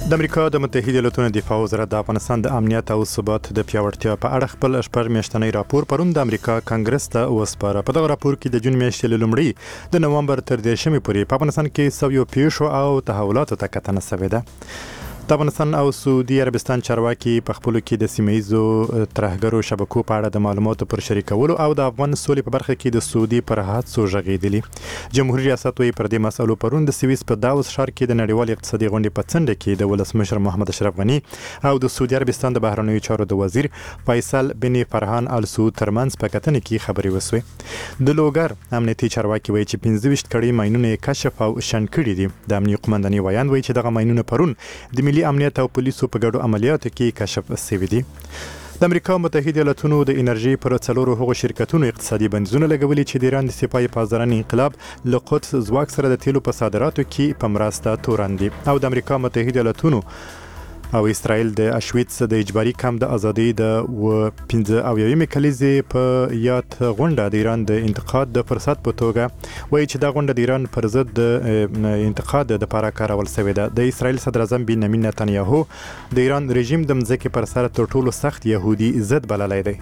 د امریکا د متحده ایالاتو دفاع وزارت د افغانستان د امنیت او ثبات د پیاوړتیا په اړه خپل شپږ میاشتنی راپور پرون د امریکا کانګرس ته وسپاره. په دغه راپور کې د جون میاشتې لومړی د نومبر تر 10 پورې په افغانستان کې سویو پیښو او تحولاتو ته کتنه شوې ده. د افغانستان او سعودي عربستان چارواکي په خپلو کې د سیمه‌ایزو ترهګرو شبکو په اړه د معلوماتو پر شریکولو او د افغان سولې په برخه کې د سعودي پر حادثو غږېدلي. جمهوریت ریاست وی پر دې مسلو پرون د سویس په داوس ښار کې د نړیوال اقتصادي غونډې په څنډه کې د ولسمشر محمد اشرف غني او د سعودي عربستان د بهرنیو چارو د وزیر فیصل بن فرحان ال سعود ترمنځ په کتنه کې خبرې وسوې. د لوګر امنیتي چارواکي وی چې 25 کړي ماینونه کشف او شن کړي دي. د امنیتي قومندانۍ ویان وی چې دغه ماینونه پرون د ملي امنیت او پولیسو په ګډو عملیاتو کې کشف شوي دي. د امریکا متحده ایالاتونو د انرژي پر څلورو هغو شرکتونو اقتصادي بندیزونه لګولي چې د ایران د سپاهي پاسداران انقلاب له قدس ځواک سره د تیلو په صادراتو کې په مرسته تورن دي. او د امریکا متحده ایالاتونو او اسرائیل د اشویتس د اجباري کمپ د ازادۍ د 15 کلیزې په یاد غونډه د ایران د انتقاد د فرصت په توګه وایي چې دا غونډه د ایران پر ضد د انتقاد د لپاره کارول شوې ده. د اسرائیل صدر اعظم بنیامین نتنیاهو د ایران رژیم د مځکې پر سر تر ټولو سخت يهودي ضد بللی دی.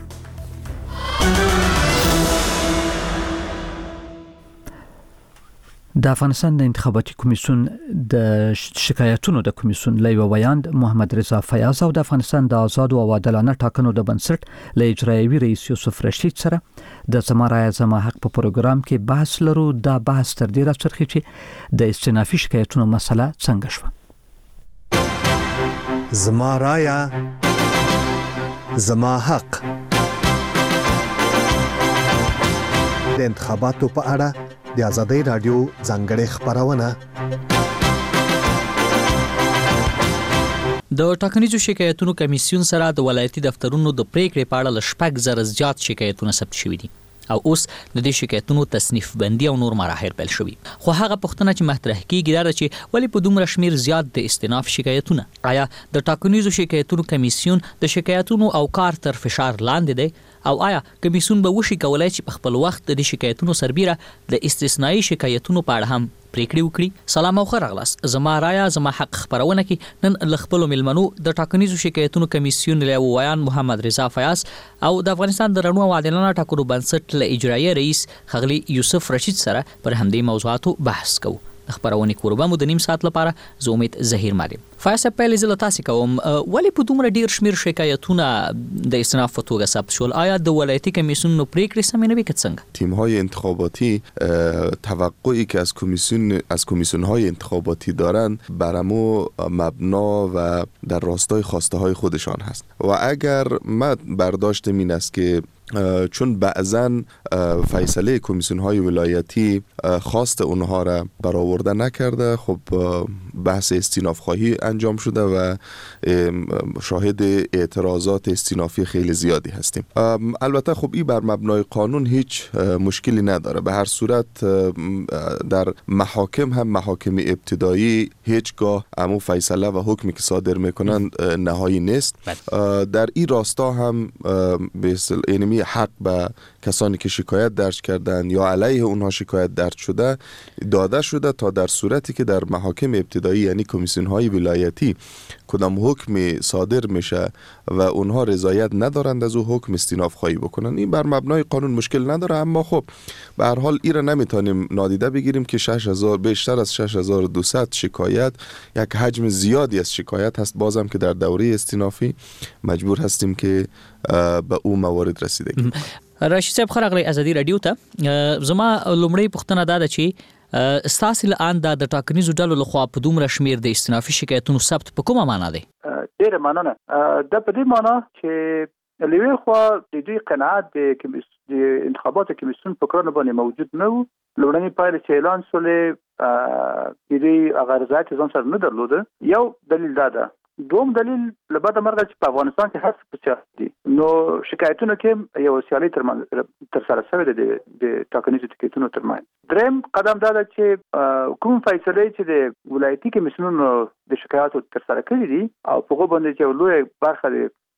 د افغانستان د انتخاباتي کمیسیون د شکایتونو د کمیسیون لوی ویاند محمد رضا فیاض او د افغانستان د آزاد او عادلانه ټاکنو د بنسټ له اجرایوي رئیس یوسف رشید سره د زما رایه زما حق په پروګرام کې بحث لرو. دا بحث تر دې راڅرخي چې د استنافي شکایتونو مسله څنګه شوه. زما رایه زما حق د انتخاباتو په اړه د آزادۍ رادیو ځانګړې خبرونه. د ټاکنیزو شکایتونو کمیسیون سره د ولایتي دفترونو د پریکړې په اړه لشپږ زره زیات شکایتونه ثبت شوي دي او اوس د دې شکایتونو تصنیف بندي او نور مراحل پیل شوي. خو هغه پوښتنه چې مطرح کیږي دا ده چې ولې په دومره شمیر زیات د استئناف شکایتونه؟ آیا د ټاکنیزو شکایتونو کمیسیون د شکایتونو او کار تر فشار لاندې دی؟ او آیا کمیسیون به وشي کولای چې په خپل وخت د شکایتونو سربیره د استثنایی شکایتونو په اړه هم پریکړې وکړي؟ سلام او ښه راغلاست. زما رایه زما حق خبرونه کې نن له خپلو مېلمنو د ټاکنیزو شکایتونو کمیسیون له ویان محمد رضا فیاض او د افغانستان د رڼو او عادلانه ټاکنو بنسټ له اجرایي رئیس ښاغلي یوسف رشید سره پر همدې موضوعاتو بحث کوو. د خبرونې کوربه مو د نیم ساعت لپاره زه امید ظهیر مالیم. فیاض پیل زه له تاسې کوم، ولې په دومره ډیر شمیر شکایتونه د استئناف په توګه ثبت شول؟ آیا د ولایتي کمیسیونونو پریکړې سمې نه وې که څنګه؟ تیم‌های انتخاباتی توقعی که از کمیسیون‌های انتخاباتی دارند برامو مبنا و در راستای خواسته های خودشان هست و اگر من برداشتم این است که چون بعضا فیصله کمیسیون‌های ولایتی خواست اونها را برآورده نکرده، خب بحث استئناف خواهی انجام شده و شاهد اعتراضات استئنافی خیلی زیادی هستیم. البته خب این بر مبنای قانون هیچ مشکلی نداره. به هر صورت در محاکم هم محاکم ابتدایی هیچگاه امو فیصله و حکمی که صادر میکنند نهایی نیست. در این راستا هم به حق به کسانی که شکایت درج کردند یا علیه اونها شکایت درج شده داده شده تا در صورتی که در محاکم ابتدایی یعنی کمیسیون‌های ولایتی کدام حکمی صادر میشه و اونها رضایت ندارند از او حکم استئناف خواهی بکنن. این بر مبنای قانون مشکل نداره، اما خب به هر حال این را نمیتونیم نادیده بگیریم که 6000 بیشتر از 6200 شکایت یک حجم زیادی از شکایت هست. بازم که در دوره استئنافی مجبور هستیم که به او موارد رسیدگی. راشد صاحب خراغلی ازادي رادیو ته زما لومړی پوښتنه دا ده چې ستاسو له د ټاکنیزو ډلو لخوا په دومره شمیر د استئنافي شکایتونو ثبت په کومه معنا دی؟ ډیره مننه. دا په دې معنا چې لوی خو د دوی قناعت د انتخاباتو کمیسیون په کړنو باندې موجود نه و. لومړنی پایله چې اعلان شولې د دې هغه رضایت ځان سره نه درلوده. یو دلیل دا ده. دوم دلیل لبعد مرغه چې په افغانستان کې هڅه پچا دي نو شکایتونه کې یو سیالي تر سره شوی دی د ټاکنیزو ټکټونو ترمنځ. دریم قدم دا ده چې کوم فیصله چې د ولایتي کمیسیونونو د شکایتو تر سره کړې دي او په هغه باندې چې لوی برخه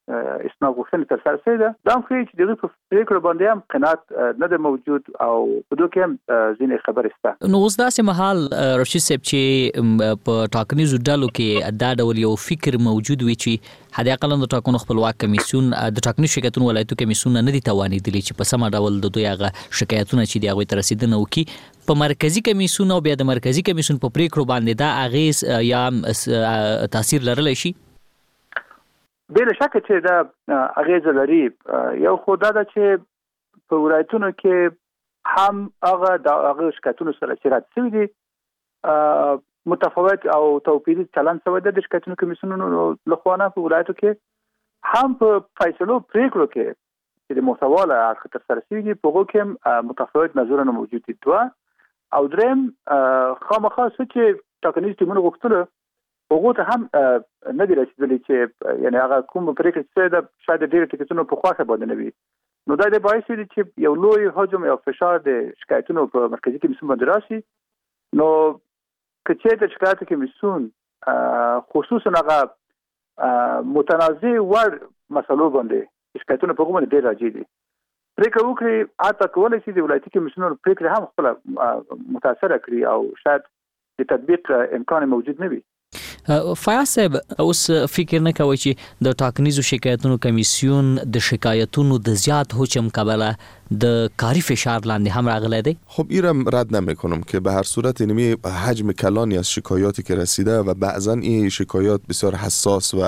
اسناد غوښتنې تر سره شوې ده. دا هم ښیي چې د هغوی په پرېکړو باندې هم قناعت نه ده موجود او په دوی کې هم ځینې خبرې شته. نو اوس داسې مهال رشید صاحب چې په ټاکنیزو ډلو کې دا ډول یو فکر موجود وي چې حداقل د ټاکنو خپلواک کمیسیون د ټاکنیزو شکایتونو ولایتو کمیسیون نه دي توانېدلي چې په سمه ډول د دوی هغه شکایتونه چې د هغوی ته رسېدنه وکړي په مرکزي کمیسیون او بیا د مرکزي کمیسیون په پرېکړو باندې دا اغېز یا تاثیر لرلی شي؟ بې له شکه چې دا اغېزه لري. یو خو دا ده چې په ولایتونو کې هم هغه شکایتونو سره چې رد شوي دي متفاوت او توپیري چلند شوی ده د شکایتونو کمیسیونونو لخوا نه. په ولایتو کې هم په فیصلو پرېکړو کې چې د محتوا له اړخه ترسره شوي دي په هغو کې هم متفاوت نظرونه موجود دي. دوه او دریم خامخا څه چې ټاکنیز ټیمونو غوښتلو هغو ته هم نه دي رسېدلي چې یعنې هغه کوم پرېکړې چې ده شاید د ډېرو ټکټونو په خوښه باندې نه وي. نو دا د باعث دي چې یو لوی حجم یا فشار د شکایتونو په مرکزي کمیسیون باندې راشي. نو که چېرته د شکایتو کمیسیون خصوصا هغه متنازع وړ مسلو باندې شکایتونه په هغو باندې ډېر راجع دي پرېکړه وکړي، حتی کولی شي د ولایتي کمیسیونونو پرېکړې هم خپله متاثره کړي او شاید د تطبیق امکان موجود نه وي. فیاض صاحب اوس فکر نه کوي چې د ټاکنیزو شکایتونو کمیسیون د شکایتونو د زیات حجم کبله د کاری فشار لاندې هم راغلی دی؟ خب ایرم رد نمیکنم که به هر صورت اینمی حجم کلانی از شکایاتی که رسیده و بعضا این شکایات بسیار حساس و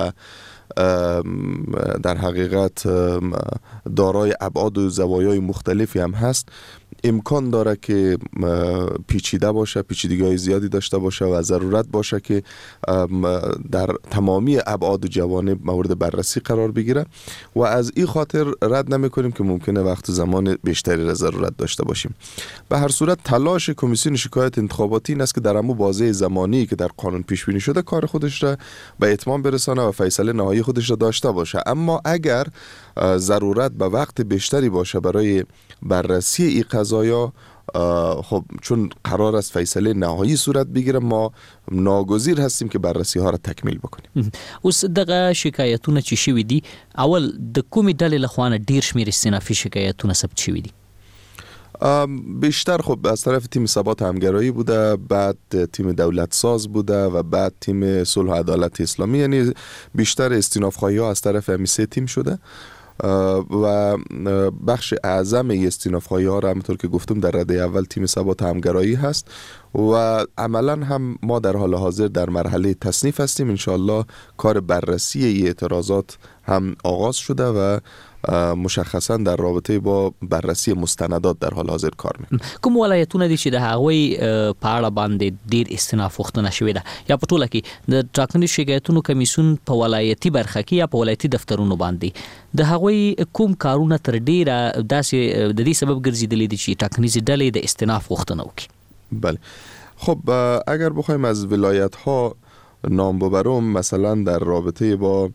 در حقیقت دارای ابعاد و زوایای مختلفی هم هست، امکان داره که پیچیده باشه، پیچیدگی‌های زیادی داشته باشه و ضرورت باشه که در تمامی ابعاد و جوانب مورد بررسی قرار بگیره و از این خاطر رد نمی‌کنیم که ممکنه وقت و زمان بیشتری را ضرورت داشته باشیم. به هر صورت تلاش کمیسیون شکایت انتخاباتی این است که در همون بازه زمانی که در قانون پیش بینی شده کار خودش را به اتمام برسانه و فیصله نهایی خودش را داشته باشه. اما اگر ضرورت به وقت بیشتری باشه برای بررسی این قضایا، خب چون قرار است فیصله نهایی صورت بگیره، ما ناگزیر هستیم که بررسی ها را تکمیل بکنیم. اوس دغه شکایتونه چې شوي دي، اول د کومې ډلې لخوا نه ډیر شمیر استینافي شکایتونه ثبت شوي دي؟ بیشتر خب از طرف تیم ثبات همگرایی بوده، بعد تیم دولت ساز بوده و بعد تیم صلح و عدالت اسلامی، یعنی بیشتر استیناف‌خواهی ها از طرف همین سه تیم شده و بخش اعظم استیناف‌خواهی ها را همونطور که گفتم در رده اول تیم ثبات همگرایی هست و عملا هم ما در حال حاضر در مرحله تصنیف هستیم. انشاءالله کار بررسی ای اعتراضات هم آغاز شده و مشخصا در رابطه با بررسی مستندات در حال حاضر کار میکنه. کوم ولایتونه دي چې د هغوی په اړه باندې ډیر استیناف غوښتنه شوې ده یا په ټوله کې د ټاکنیزو شکایتونو کمیسیون په ولایتي برخه کې یا په ولایتي دفترونو باندې د هغوی کوم کارونه تر ډیره داسې د دې سبب ګرځېدلي دي چې ټاکنیزې ډلې د استیناف غوښتنه وکړي؟ بله، خب اگر بخوایم از ولایت ها نام ببرم، مثلا در رابطه با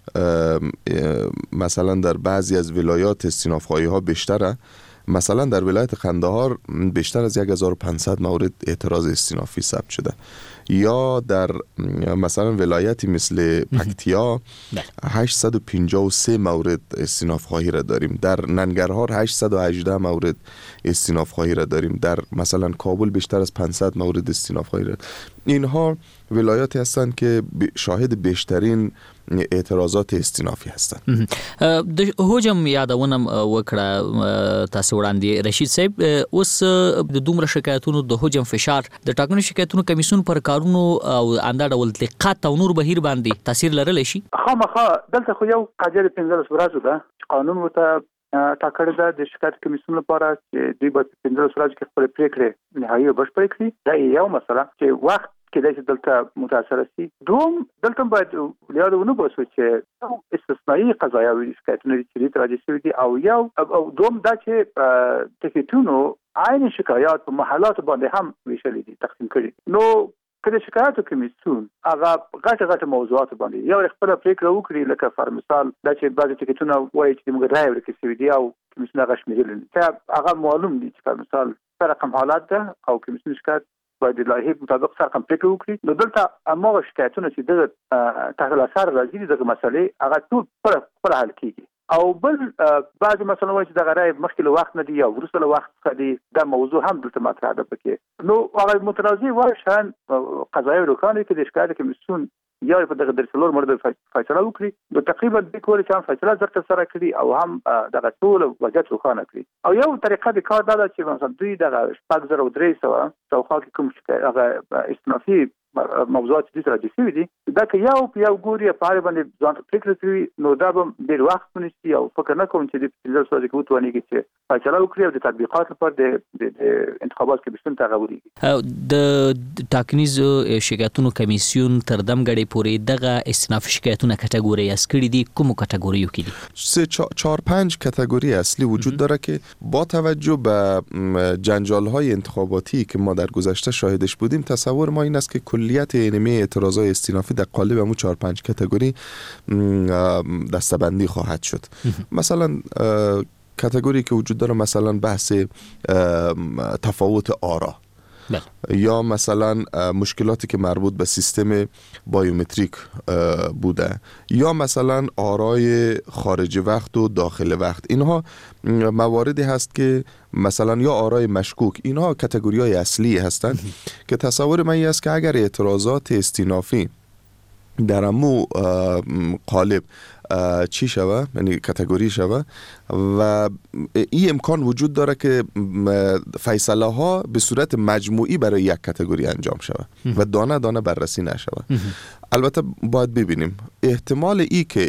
مثلا در بعضی از ولایات استیناف‌خواهی ها بیشتره. مثلا در ولایت قندهار بیشتر از 1500 مورد اعتراض استینافی ثبت شده، یا در مثلا ولایتی مثل پکتیا 853 مورد استیناف‌خواهی را داریم، در ننگرهار 818 مورد استیناف‌خواهی را داریم، در مثلا کابل بیشتر از 500 مورد استیناف‌خواهی را. اینها ولایاتی هستند که شاهد بیشترین اعتراضات استینافی هستند. د حجم یادونه وکړه تاسو وړاندې رشید صاحب، اوس د دومره شکایتونو د حجم فشار د ټاکنو شکایتونو کمیسیون پر کارونو او انده ډول دقت او نور بهیر باندې تاثیر لرلی شي؟ خامخا دلته خو یو قاعده 15 ورځې ده چې قانون ورته ټاکل ده د شکایت کمیسیون لپاره چې دوی باید 15 ورځې کې خپل پریکړې نهایي او بشپړې کړي. دا یو مسله چې وخت کې د دلته متاثر شي. دوم دلته باید یاد ونه باسو چې استثنایی قضایا شکایتونه چې راځي شوي دي او یو او دوم دا چې ټکټونو عین شکایات په محلات باندې هم ویشلې دي، تقسیم کړي. نو کله شکایتو کمیسیون هغه غټه موضوعات باندې یو خپل پریکړه وکړي، لکه فر مثال دا چې بعضي ټکټونه وایي چې موږ راي ورکړي شوي دي او کمیسیون هغه شمیرل، چې هغه معلوم دي چې فر مثال رقم حالات ده او کمیسیون شکایت باید د لایحې مطابق سرقم پریکړه وکړي. نو دلته هماغه شکایتونه چې دغه تحت الاثر راځي دغه مسلې هغه ټول خپل حل کیږي. او بل بعض مثلا وایي چې دغه رای مخکې له وخت نه دی یا وروسته له وخت څخه دی، دا موضوع هم دلته مطرح ده پکې. نو هغه متنازع وایي شان قضایي روکانو کې د شکایت کمیسیون یا په دغه درسلور مرده فیصله وکړي، نو تقریبا د کول چې هم فیصله ځکه سره کړي او هم دغه ټول وضعیت روښانه کړي. او یو طریقه د کار دا ده چې مثلا دوی دغه 5300 شاوخوا کې کوم هغه استنافي موضوعات چې سره دي شوي دي، دا که یو ګوري په اړه باندې ځان ته فکر کوي، نو دا به ډېر وخت ونیسي او فکر نه کوم چې د فیصله سره کې وتوانېږي چې فیصله وکړي او د تطبیقات لپاره د انتخابات کمیسیون ته راوړي. د ټاکنیز شکایتونو کمیسیون تر دمګړې پورې دغه استنافي شکایتونه کټګوریز کړي دي. کومو کټګوریو کې دي؟ 4-5 کاتگوری اصلی وجود داره که با توجه به جنجال‌های انتخاباتی که ما در گذشته شاهدش بودیم، تصور ما این است که کلیت اینمی اعتراضای استینافی در قالب همون 4-5 کاتگوری دسته‌بندی خواهد شد. مثلا کاتگوری که وجود داره مثلا بحث تفاوت آرا، یا مثلا مشکلاتی که مربوط به سیستم بایومتریک بوده، یا مثلا آرای خارج وقت و داخل وقت. اینها مواردی هست که مثلا یا آرای مشکوک، اینها کاتگوری‌های اصلی هستند که تصور من است که اگر اعتراضات استینافی در امو قالب چی شوه، یعنی کاتگوری شوه، و این امکان وجود داره که فیصله ها به صورت مجموعی برای یک کاتگوری انجام شوه و دانه دانه بررسی نشوه. البته باید ببینیم احتمال ای که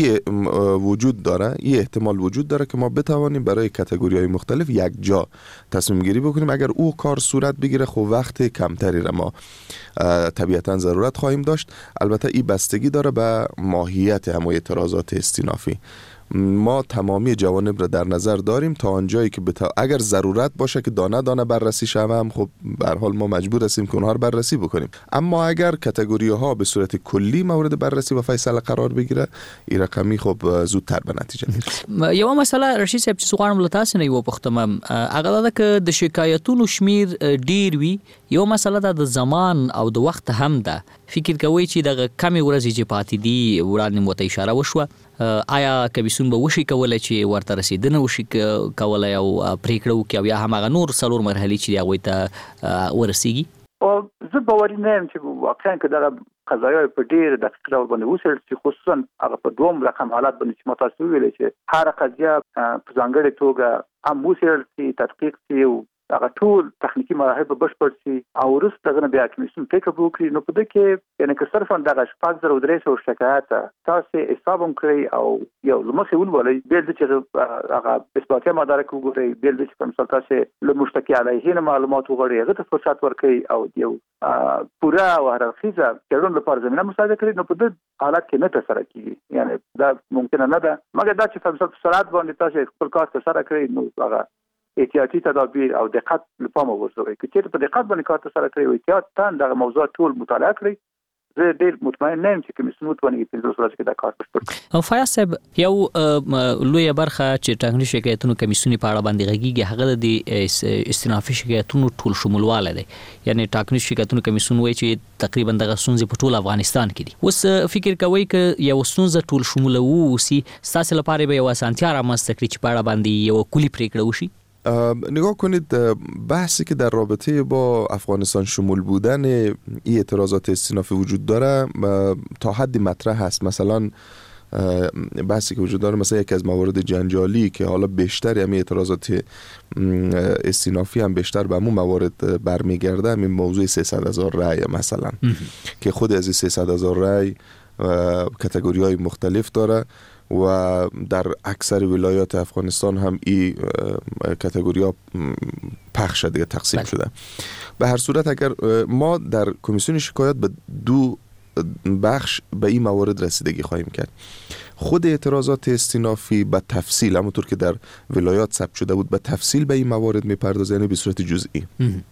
وجود داره، این احتمال وجود داره که ما بتوانیم برای کاتگوری‌های مختلف یک جا تصمیم گیری بکنیم. اگر او کار صورت بگیره خب وقت کمتری را ما طبیعتاً ضرورت خواهیم داشت. البته این بستگی داره به ماهیت همه اعتراضات استینافی. ما تمامی جوانب را در نظر داریم تا آنجایی که اگر ضرورت باشه که دانه دانه بررسی شوه هم خب به هر حال ما مجبور هستیم که اونها رو بررسی بکنیم. اما اگر کاتگوری ها به صورت کلی مورد بررسی و فیصله قرار بگیره، این رقمی خب زودتر به نتیجه میرسه. یو مسله رشید صاحب چې غواړم له تاسو نه یو پوښتنه هغه ده چې د شکایتونو شمیر ډیر وي، یو مسله ده د زمان او د وخت هم ده. فکر کوي چې د کمی ورځې چې پاتې دي وړاندې مو ته اشاره وشوه، آیا کمیسیون به وشي کولای چې ورته رسیدنه وشي کولای او پریکړه وکړي او یا هم هغه نور څلور مرحلې چې هغه ته ورسیږي؟ او زه باوري نه یم چې واقعا که دغه قضایا په ډیر دقیق ډول باندې وڅېړل شي، خصوصا هغه په دوم رقم حالات باندې چې ما تاسو ویلي چې هر قضیه په ځانګړې توګه هم وڅېړل شي، تدقیق شي او هغه ټول تخنیکی مراحل به بشپړ شي او وروسته دغه بیا کمیسیون فکر وکړي. نو په دې کې یعنې که صرفا دغه 5300 شکایات تاسو حساب هم کړئ او یو لمخې ولولئ، بیا د چې هغه اثباتي مدارک وګورئ، بیا د چې په مثال تاسو له مشتکی علیه نه معلومات وغواړئ، هغه ته فرصت ورکړئ او یو پوره او هررخیزه څېړنې لپاره زمینه مساعده کړئ. نو په دې حالت کې نه ترسره کیږي، یعنی دا ممکنه نه ده، مګر دا چې په مثال سرعت باندې تاسو خپل کار ترسره کړئ، نو هغه احتیاطي تدابیر او دقت لپاره ورسوي. که چېرته په دقت باندې کار ترسره کړئ او احتیاط دغه موضوع ټول مطالعه کړئ، زه ډېر مطمئن نه یم چې کمیسیون وتواني په دې ورځ کې دا کار بشپړ کړي. او فیاض صاحب، یو لویه برخه چې ټاکنیز شکایتونو کمیسیون په اړه باندې غږیږي هغه د استنافي شکایتونو ټول شمولواله دی. یعنی ټاکنیز شکایتونو کمیسیون وایي چې تقریبا دغه ستونزې په ټول افغانستان کې دي. اوس فکر کوي که یو ستونزه ټول شموله ووسي، ستاسو لپاره به یو اسانتیا رامنځته کړي چې په اړه باندې یو کلی پریکړه وشي؟ نگاه کنید، بحثی که در رابطه با افغانستان شمول بودن این اعتراضات استینافی وجود داره تا حدی مطرح هست. مثلا بحثی که وجود داره مثلا یکی از موارد جنجالی که حالا بیشتر همین اعتراضات استینافی هم بیشتر به همون موارد برمیگرده، همین موضوع 300,000 رای مثلا که خود از این 300,000 رای کاتگوری های مختلف داره و در اکثر ولایات افغانستان هم این کاتگوری ها پخش شده، تقسیم شده. به هر صورت اگر ما در کمیسیون شکایات به دو بخش به این موارد رسیدگی خواهیم کرد. خود اعتراضات استینافی به تفصیل، همونطور که در ولایات ثبت شده بود، به تفصیل به این موارد میپردازه، یعنی به صورت جزئی.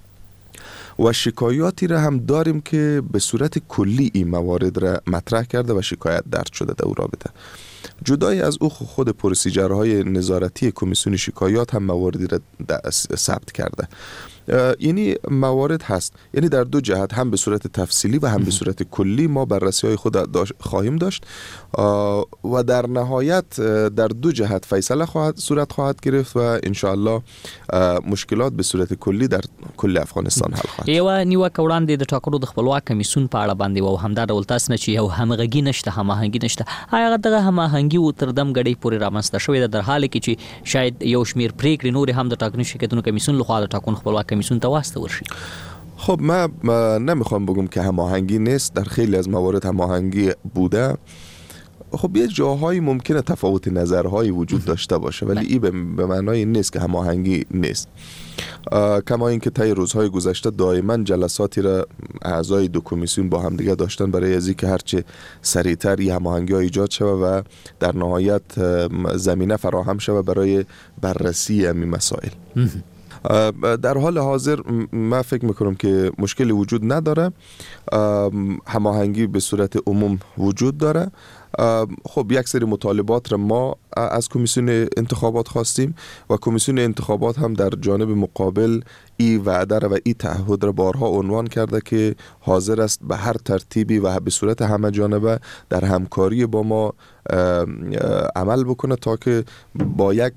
و شکایاتی را هم داریم که به صورت کلی این موارد را مطرح کرده و شکایت درج شده در او رابطه. جدای از او خود پروسیجرهای نظارتی کمیسیون شکایات هم مواردی را ثبت کرده. یعنی موارد هست، یعنی در دو جهت، هم به صورت تفصیلی و هم به صورت کلی ما بررسی های خود خواهیم داشت و در نهایت در دو جهت فیصله صورت خواهد گرفت و انشاءالله مشکلات به صورت کلی در کل افغانستان حل خواهد. یو نیوکه وړاندې د ټاکنو د خپلواک کمیسیون په اړه باندې و همدا ډول تاسو نه چې یو همغږي نشته، هماهنګي نشته، هغه دغه هماهنګي و تر دم غړي پورې رامنځته شوې ده، در حال کې چې شاید یو شمیر پریکړې نور هم د ټاکنو شرکتونو کمیسیون لخوا د ټاکنو خپلواک کمیسیون ته واستول شي. خب ما نمیخوام بگم که هماهنگی نیست، در خیلی از موارد هماهنگی بوده. خب یه جاهایی ممکنه تفاوت نظرهایی وجود داشته باشه ولی این به معنای این نیست که هماهنگی نیست. کما اینکه طی روزهای گذشته دائما جلساتی را اعضای دو کمیسیون با هم دیگه داشتن برای از اینکه هرچه سریعتر این هماهنگی‌ها ایجاد شود و در نهایت زمینه فراهم شود برای بررسی همین مسائل. در حال حاضر من فکر میکنم که مشکلی وجود نداره، هماهنگی به صورت عموم وجود داره. خب یک سری مطالبات را ما از کمیسیون انتخابات خواستیم و کمیسیون انتخابات هم در جانب مقابل این وعده را و این تعهد را بارها عنوان کرده که حاضر است به هر ترتیبی و به صورت همه جانبه در همکاری با ما عمل بکنه تا که با یک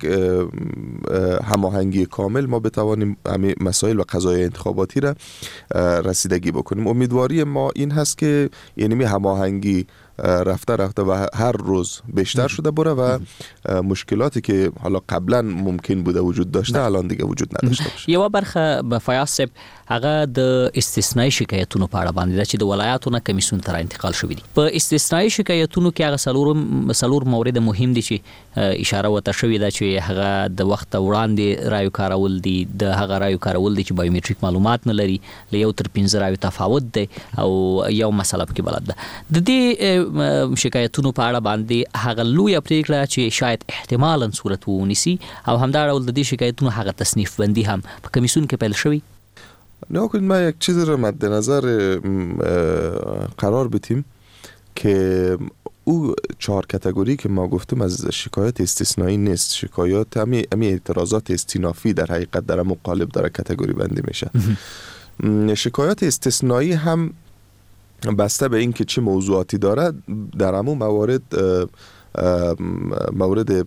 هماهنگی کامل ما بتوانیم همه مسائل و قضایای انتخاباتی را رسیدگی بکنیم. امیدواری ما این هست که یعنی هماهنگی رفته و هر روز بیشتر شده بره و مشکلاتی که حالا قبلا ممکن بوده وجود داشته الان دیگه وجود نداشته باشه. یو برخه به فیاض صاحب هغه د استثنایی شکایتونو په اړه باندې چې د ولایاتو نه کمیسیون ته انتقال شوې دي. په استثنایی شکایتونو کې هغه څلور مورد مهم دي چې اشاره وته شوې ده چې هغه د وخت وړاندې رایو کارول دي، د هغه رایو کارول دي چې بایومټریک معلومات نه لري، له یو تر 15 رایو تفاوت دی او یو مسله کې بلد ده. د دې شکایتونو په اړه باندې هغه لوی پریکړه چې شاید احتمالاً صورت ونیسي او همدا ډول د دې شکایتونو هغه تصنیف بندي هم په کمیسیون کې پیل شوی. نه کنید ما یک چیز رو مد نظر قرار بدیم که او 4 کاتگوری که ما گفتیم از شکایت استثنایی نیست، شکایات همین اعتراضات استینافی در حقیقت در مقالب داره کاتگوری بندی میشه. شکایات استثنایی هم بسته به این که چه موضوعاتی داره در همون مورد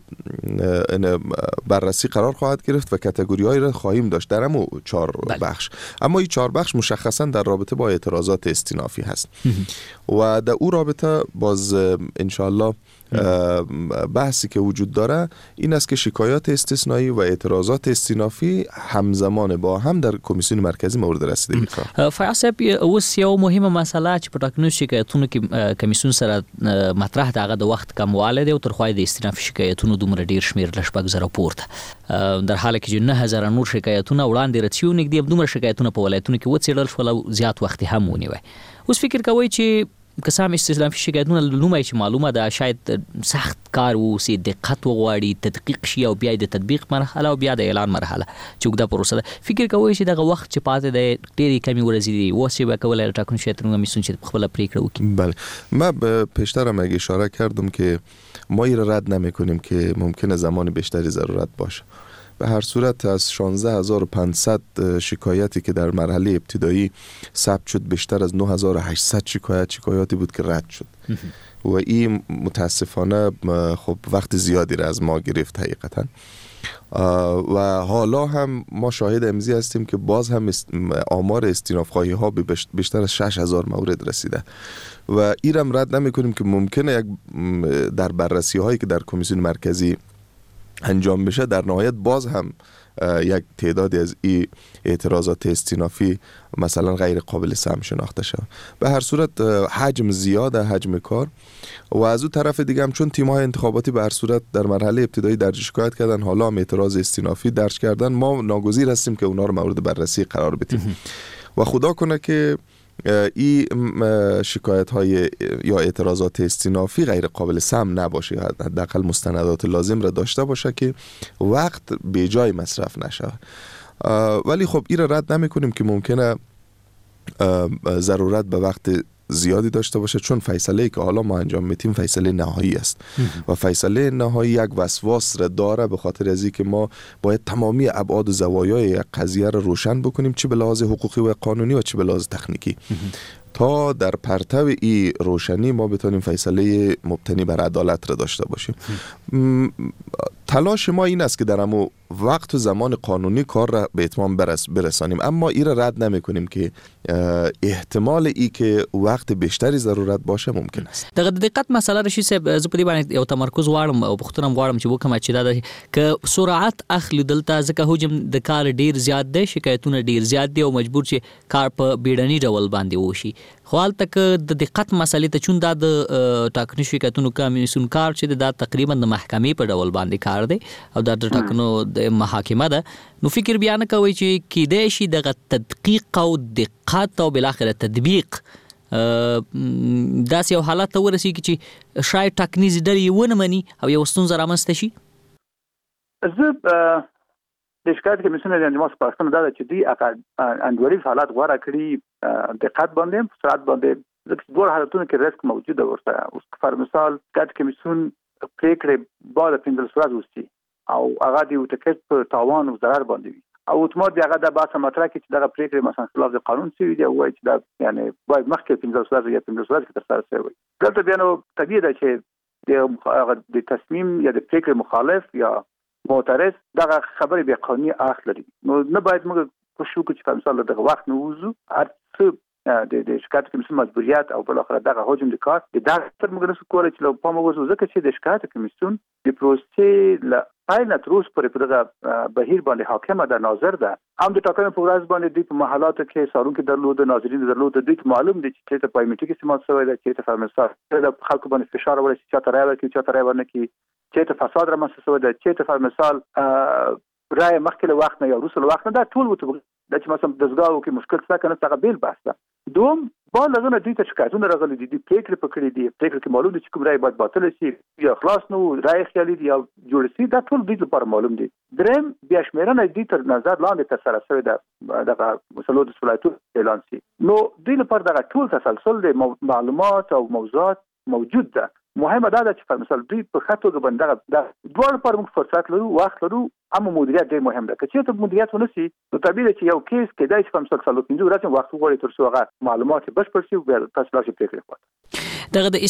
بررسی قرار خواهد گرفت و کاتگوری هایی را خواهیم داشت در همون 4 بخش. اما این 4 بخش مشخصا در رابطه با اعتراضات استینافی هست و در او رابطه باز انشاءالله بحثی که وجود داره این است که شکایات استثنایی و اعتراضات استینافی همزمان با هم در کمیسیون مرکزی مورد رسیدگی قرار. فیاض صاحب اوس یو مهمه مسله چې په ټاکنو شکایتونو کې کمیسیون سره مطرح دغه د وخت کمواله دی او ترخوای د استینافي شکایتونو دومره ډیر شمیر لشپږ زره پورته، در حال کې 9000 نور شکایتونه وړاندې رسیدو نږدې دومره شکایتونه په ولایتونو کې وڅېړل شول او زیات وخت هم ونیوي. اوس فکر کوي چې قسم استثنافي شکایتونه لومړی چې معلومه ده شاید سخت کار وسی، دقت وغواړي، تدقیق شي او بیا د تطبیق مرحله او بیا د اعلان مرحله چې وګړه پروسه ده. فکر کوي چې دغه وخت چې پاتې د ډېری کمی ورځې دی واسه به کولای ټاکنو شرکتونه کمیسیون چې خپل پریکړه وکړي. بله ما پیشتر هم اشاره کردم که ما این رد نمی‌کنیم که ممکنه زمان بیشتری ضرورت باشه. به هر صورت از 16500 شکایتی که در مرحله ابتدایی ثبت شد بیشتر از 9800 شکایاتی بود که رد شد و این متاسفانه خب وقت زیادی را از ما گرفت حقیقتا و حالا هم ما شاهد امضی هستیم که باز هم آمار استیناف‌خواهی ها به بیشتر از 6000 مورد رسیده و این هم رد نمی کنیم که ممکنه در بررسی هایی که در کمیسیون مرکزی انجام بشه در نهایت باز هم یک تعدادی از این اعتراضات استینافی مثلا غیر قابل سهم شناخته شد. به هر صورت حجم زیاده، حجم کار و از اون طرف دیگه هم چون تیم‌های انتخاباتی به هر صورت در مرحله ابتدایی درج شکایت کردن، حالا هم اعتراض استینافی درج کردن، ما ناگزیر هستیم که اونا رو مورد بررسی قرار بدیم و خدا کنه که این شکایت های یا اعتراضات استینافی غیر قابل سهم نباشه، حداقل مستندات لازم را داشته باشه که وقت به جای مصرف نشه. ولی خب این را رد نمی کنیم که ممکنه ضرورت به وقت زیادی داشته باشه، چون فیصله که حالا ما انجام میدیم فیصله نهایی است و فیصله نهایی یک وسواس را داره، به خاطر از اینکه ما باید تمامی ابعاد و زوایای یک قضیه را روشن بکنیم، چه به لحاظ حقوقی و قانونی و چه به لحاظ تکنیکی، تا در پرتو این روشنی ما بتونیم فیصله مبتنی بر عدالت را داشته باشیم. تلاش ما این است که در همون وقت و زمان قانونی کار را به اتمام برسانیم، اما این را رد نمی کنیم که احتمال ای که وقت بیشتری ضرورت باشه ممکن است. دغه دقت مسله رشي صاحب زه په دې باندې یو تمرکز غواړم او پوښتنه غواړم چې وکم چې دا که سرعت اخلي دلته ځکه حجم د کار ډیر زیات دی، شکایتونه ډیر زیات دي او مجبور چې کار په بیړني ډول باندې وشي. خو هلته که د دقت مسلې ته چون دا د ټاکنو شکایتونو کمیسیون کار چې دا تقریبا د محکمې په ډول باندې کار دی او دا د ټاکنو د محاکمه ده، نو فکر بیا نه کوي چې کیدای شي دغه تدقیق او دقت او بالاخره تطبیق داسې یو حالت ته ورسیږي چې شاید ټاکنیز ډلې ونه مني او یو ستونزه رامنځته شي. زه د شکایت کمیسیون د انجام سپارښتنه دا ده چې دوی انډوړي حالات غوره کړي، دقت باندې سرعت باندې، ځکه ډول حالتونو کې ریسک موجوده ورته. اوس پر مثال شکایت کمیسیون پریکړې بعد 15 ورځې وستي او هغه د یو ټکټ په تاوان او ضرر باندې وي او اتومات هغه د باسه مطرح کې چې دغه پریکړې مثلا خلاف قانون شوی دی او وايي چې دا یعنی باید مخکې 15 ورځې یا 15 ورځې تر سره شوی. دلته بیا نو طبیعي ده چې د تصمیم یا د پریکړې مخالف یا معترض دغه خبرې به قانوني اخ لري. نو نه باید موږ کوشش وکړو چې په مثال دغه وخت نه وځو، هر څه د شکایت کمیسیون مجبوریت او بل اخر دغه حجم د کار د دغه تر موږ نسو کولای چې لو پام وځو، ځکه چې د شکایت کمیسیون د پروسې ل پایله تر اوسه پورې په دغه بهیر باندې حاکمه ده، ناظر ده. هم د ټاکنو په ورځ باندې دوی په محلاتو کې څارونکي درلود، ناظرین درلود، دوی ته معلوم دي چې ته بایومټریک استعمال شوی دی، چې ته فرمسار د خلکو باندې فشار ورسي چې ته راوړي چې ته راوړنه کی، چې ته فساد رامنځته شوی دی، چې ته فرمسال رای مخکې له وخت نه یا وروسته له وخت نه، دا ټول وته د چې مثلا دزګاو کې مشکل څه کنه څنګه بیل باسته. دوم بالغونه دوی ته شکایتونه راغلي دي، پریکړې پکړې دي، پریکړې کې معلوم دي چې کوم رای باید باطل شي یا خلاص نو رای خیالي دي یا جوړ شي، دا ټول دوی لپاره معلوم دي. دریم بیا شمیرنه دوی تر نظر لاندې تر سره شوی ده دغه مسلو د ولایتونو اعلان شي، نو دوی لپاره دغه ټول تسلسل د معلومات او موضوعات موجود ده. مهمه دا ده چې په مثال دوی په خاطر غبندغه د دوه لپاره موږ فرصت لرو، وخت لرو، اما مدیریت ډېر مهم ده. که چېرته مدیریت ونشي نو طبیعي ده چې یو کیس کېدای شي په مثال 15 ورځې وخت وغواړي تر څو هغه معلومات بشپړ شي او بیا تاسو لا شي پریکړه وکړئ. دغه د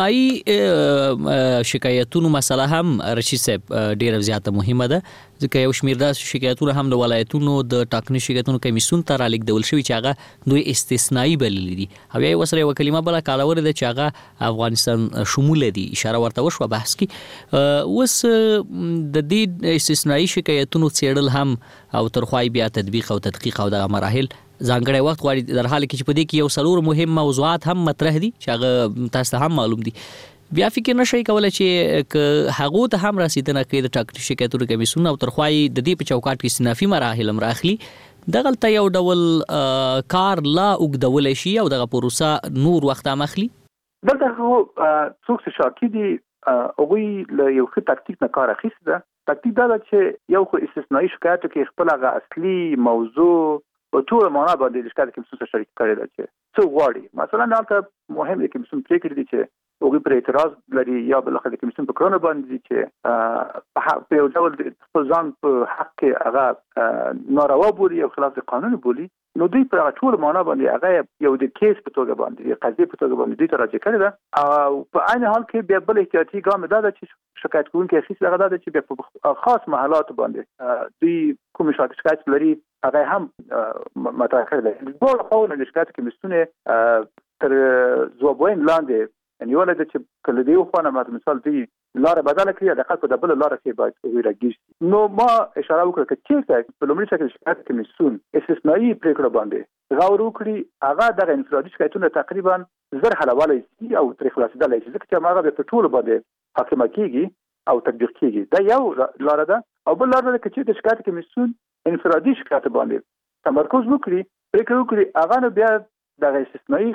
استثنایی شکایتونو مسله هم رشید صاحب ډیره زیاته مهمه ده، ځکه یو شمیر د شکایتونو هم د ولایتونو د ټاکنو شکایتونو کمیسیون ته رالیږدول شوي چې هغه دوی استثنایی بللي دي او یا وسره یو کلمه بل کاله ده چې هغه افغانستان شمول دي، اشاره ورته وشوه بحث کې. اوس د دې استثنایی شکایتونو څېړل هم او ترخوای بیا تطبیق او تدقیق او دغه مراحل ځانګړی وخت غواړي، در حال کې چې په دې کې یو څلور مهم موضوعات هم مطرح دي چې هغه تاسو ته هم معلوم دي. بیا فکر نشئ کولای چې هغه ته هم رسیدنه کوي د ټاکنو شکایتونو کمیسیون او ترخوای د دې په چوکاټ کې استنافي مراحل هم راخلي، دغلته یو ډول کار لا اوږدولی شي او دغه پروسه نور وخت هم اخلي. دلته خو څوک چې شاکي دي هغوی له یو ښه تکتیک نه کار اخیستی ده. تکتیک دا ده چې یو خو استثنایي شکایتو کې خپل هغه اصلي موضوع په ټول معنا باندې د شکایت کمیسیون سره شریک کړی ده چې څه غواړي. مثلا دلته مهم دی کمیسیون پریکړې دي چې هغوی پر اعتراض لري یا بالاخره د کمیسیون په کړنو باندې دي چې په یو ډول د خپل ځان په حق کې هغه ناروا بولي او خلاف د قانون بولي، نو دوی په ټول معنا باندې هغه یو د کیس په توګه باندې د قضیې په توګه باندې دوی ته راجع کړی ده او په عین حال کې بیا بل احتیاطي ګام دا ده چې شکایت کوونکی اخیستل هغه دا ده چې بیا په خاص محلاتو باندې دوی کوم شکایت لري هغه هم مطرح کړی ده. ټول خو نه شکایت کمیسیون تر ځوابوین لاندې یعنی ولې چې کله دی خو نه مثال دی لار بدل کړی د خلکو د بل لار کې باید ویراګیش. نو ما اشاره وکړه چې په لومړي شکل شکایت کمیسیون استثنایی پریکړه باندې غور وکړي، هغه د انفرادي شکایتونو تقریبا زر حلواله شي او تر خلاصېدل شي، ځکه چې هغه په ټول باندې حاکمه کیږي او تطبیق کیږي. دا یو لار ده او بل لار ده چې د شکایت کمیسیون انفرادي شکایت باندې تمرکز وکړي، پریکړه وکړي، هغه نو بیا دغه استثنایی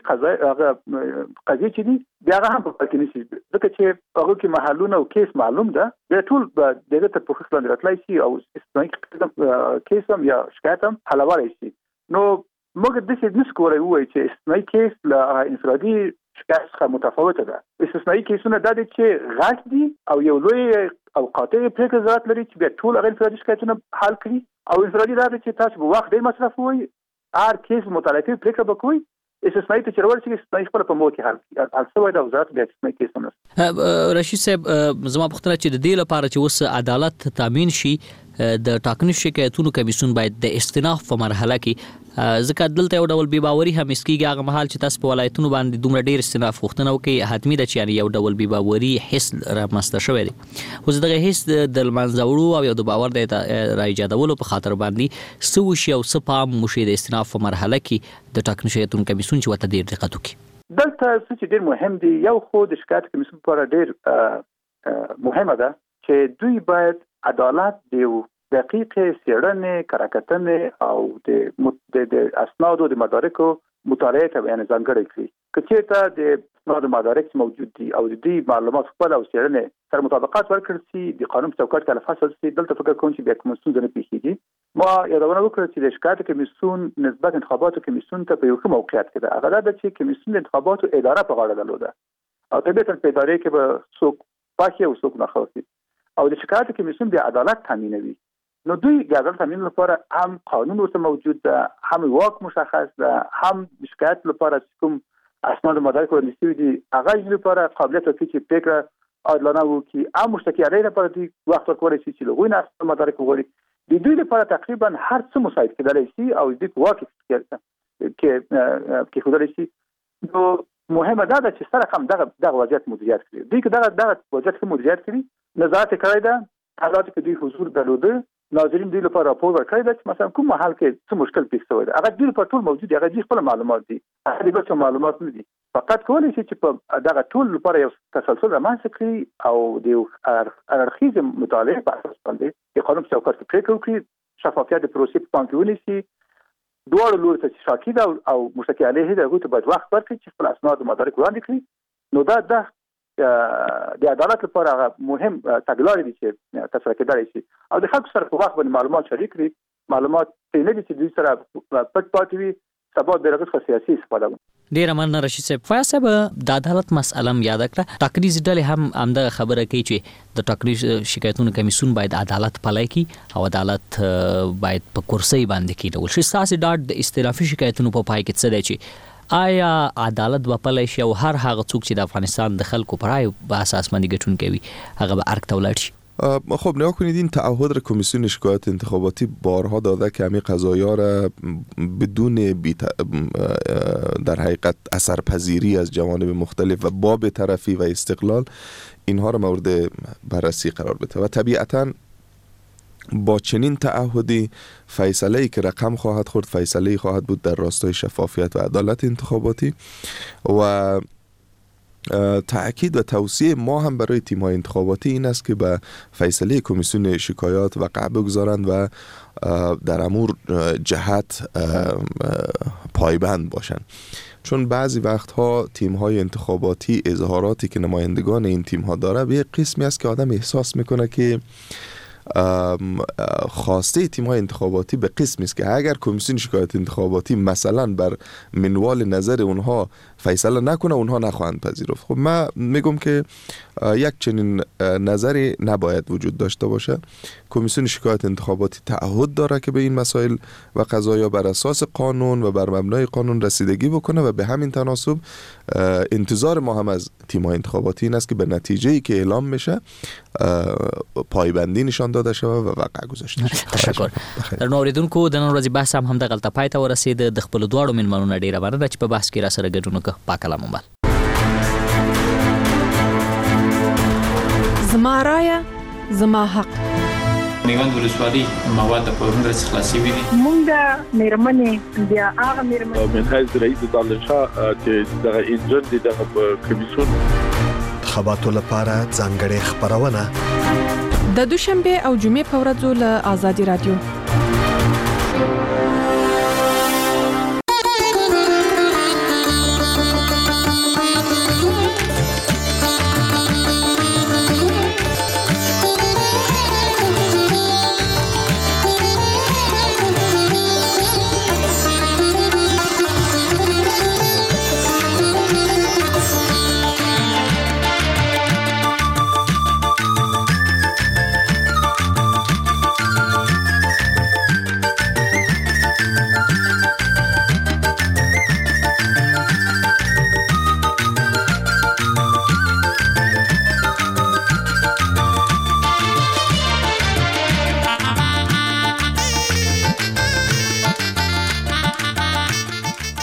قضیه چې دي بیا هغه هم په پاتې نشي، ځکه چې هغه کې محلونه او کیس معلوم ده، بیا ټول دغه ته په خصوص باندې راتلای شي او استثنایی کیس هم یا شکایت هم حلولی شي. نو موږ د څه نس کولای وای چې استثنایی کیس له انفرادي شکایت څخه متفاوته ده. استثنایی کیسونه د دې چې غټ دي او یو لوی او قاطع پریکړه ضرورت لري چې بیا ټول هغه انفرادي شکایتونه حل کړي، او انفرادي دا چې تاسو په وخت ډیر مصرف وای هر کیس مطالعه کوي پریکړه وکوي. استثنایی ته چرور چې استثنایی خپل په موقع حل څه د وزارت د استثنایی کیسونه. رشید صاحب زما پوښتنه چې د دې لپاره چې اوس عدالت تامین شي د ټاکنیز شکایتونو کمیسیون باید د استئناف په مرحله کې ځکه دلته یو ډول بیباوري هم اسکیږي هغه مهال چې تاسو په ولایتونو باندې دومره ډیر استئناف غوښتنه وکړي حتمی ده چې یو ډول بیباوري حس رامنځته شوی دی. اوس دغه حس د منځوړو او یو د باور د راایجادولو په خاطر باندې څه وشي او څه پام وشي د استئناف په مرحله کې د ټاکنیز شکایتونو کمیسیون چې ورته ډیر دقت وکړي. دلته څه ډیر مهم دی، یو خو د شکایت کمیسیون لپاره ډیر مهمه ده چې دوی باید عدالت دیو دقیق څېړنې، کراکتنې او د اسنادو د مدارکو مطالعه ته بیان ځانګړی کړي. که چېرته د اسنادو مدارک موجود دي او د دې معلومات خپل او څېړنې سره مطابقت ورکړل شي د قانون په چوکاټ کې لفظ شي، دلته فکر کوم چې بیا کوم ستونزه نه پیښیږي. ما یادونه وکړه چې د شکایت کمیسیون نسبت انتخاباتو کمیسیون ته په یو ښه موقعیت کې ده. هغه دا چې کمیسیون د انتخاباتو اداره په غاړه درلوده او طبیعتاً په ادارې کې به څوک پاکي او څوک ناخوښي، او د شکایت کمیسیون د عدالت تامینوي. نو دوی د عدالت تامین لپاره هم قانون ورته موجود ده، هم واک مشخص ده، هم د شکایت لپاره کوم اسناد مدارک وړاندې شوي دي هغه لپاره قابلیت لري چې پریکړه عادلانه وکړي. هم مشتکي علیه لپاره دوی وخت ورکولی شي چې له هغوی نه اسناد مدارک وغواړي. د دوی لپاره تقریبا هر څه مساعد کېدلی شي او دوی په واک کې ښودلی شي. نو مهمه دا ده چې سره هم دغه وضعیت مدیریت کړي. دوی که دغه وضعیت ښه مدیریت کړي، نظارت یې کړی ده، حالاتو کې دوی حضور درلوده، ناظرین دوی لپاره راپور ورکړی ده چې مثلا کوم محل کې څه مشکل پیښ شوی دی، هغه دوی لپاره ټول موجود دي، هغه دوی خپل معلومات دي، هغه د بل څه معلومات نه دي. فقط کولی شي چې په دغه ټول لپاره یو تسلسل رامنځته کړي او د اړخیز مطالعې په اساس باندې د قانون په چوکاټ کې پریکړه وکړي، شفافیت د پروسې په پام کې ونیسي، دواړو لورو ته چې شاکي ده او مشتکي علیه ده هغوی ته باید وخت ورکړي چې خپل اسناد مدارک وړاندې کړي. نو دا د عدالت لپاره هغه مهم تګلارې دي چې ترسره کېدلی شي او د خلکو سره په وخت باندې معلومات شریک کړي. معلومات نه دي چې دوی سره پټ پاتې وي، سبا د هغه څخه سیاسي استفاده وکړي. ډېره مننه رشید صاحب. فیاض صاحب د عدالت مسأله هم یاده کړه. ټاکنیز ډلې هم همدغه خبره کوي چې د ټاکنیز شکایتونو کمیسیون باید عدالت پلی کړي او عدالت باید په کرسۍ باندې کېنول شي. ستاسې ډاډ د استلافي شکایتونو په پای کې څه دی چې آیا عدالت به پلی شي او هر هغه څوک چې د افغانستان د خلکو پر رایو په اساس باندې ګټون کوي هغه به ارګ ته ولاړ شي؟ خب نگاه کنید، این تعهد را کمیسیون شکایت انتخاباتی بارها داده که همین قضایا را بدون در حقیقت اثرپذیری از جوانب مختلف و با بی‌طرفی و استقلال اینها را مورد بررسی قرار بده و طبیعتاً با چنین تعهدی فیصله‌ای که رقم خواهد خورد فیصله‌ای خواهد بود در راستای شفافیت و عدالت انتخاباتی و تأکید و توصیه ما هم برای تیم‌های انتخاباتی این است که به فیصله کمیسیون شکایات وقع بگذارند و در امور جهت پایبند باشند، چون بعضی وقتها تیم‌های انتخاباتی اظهاراتی که نمایندگان این تیم‌ها داره به یک قسمی است که آدم احساس میکنه که خواسته تیم‌های انتخاباتی به قسمی است که اگر کمیسیون شکایت انتخاباتی مثلا بر منوال نظر اونها فیصله نکنه اونها نخواهند پذیرفت. خب من میگم که یک چنین نظری نباید وجود داشته باشه. کمیسیون شکایت انتخاباتی تعهد داره که به این مسائل و قضایا بر اساس قانون و بر مبنای قانون رسیدگی بکنه و به همین تناسب انتظار ما هم از تیم‌های انتخاباتی این است که به نتیجه‌ای که اعلام میشه پایبندی نشان داده شوه و وقع گذاشته شوه. تشکر. در اوریدونکو د نن ورځې بحث هم دغلته پای ته ورسید. د خپل دواړو مېلمنو ډیره مننه چې په بحث کې را سره ګډون وکړ. پاک الله مو. زما رایه زما حق. میوند ولسوالي مواد په ورنرس خلاصي وي. مونږ مېرمنې بیا هغه مېرمنې من حیث رئیس دانشاه چې دغه انجن دي دغه کمیسیون خبرو لپاره ځانګړې خبرونه د دوشنبه او جمعې په ورځو له آزادي رادیو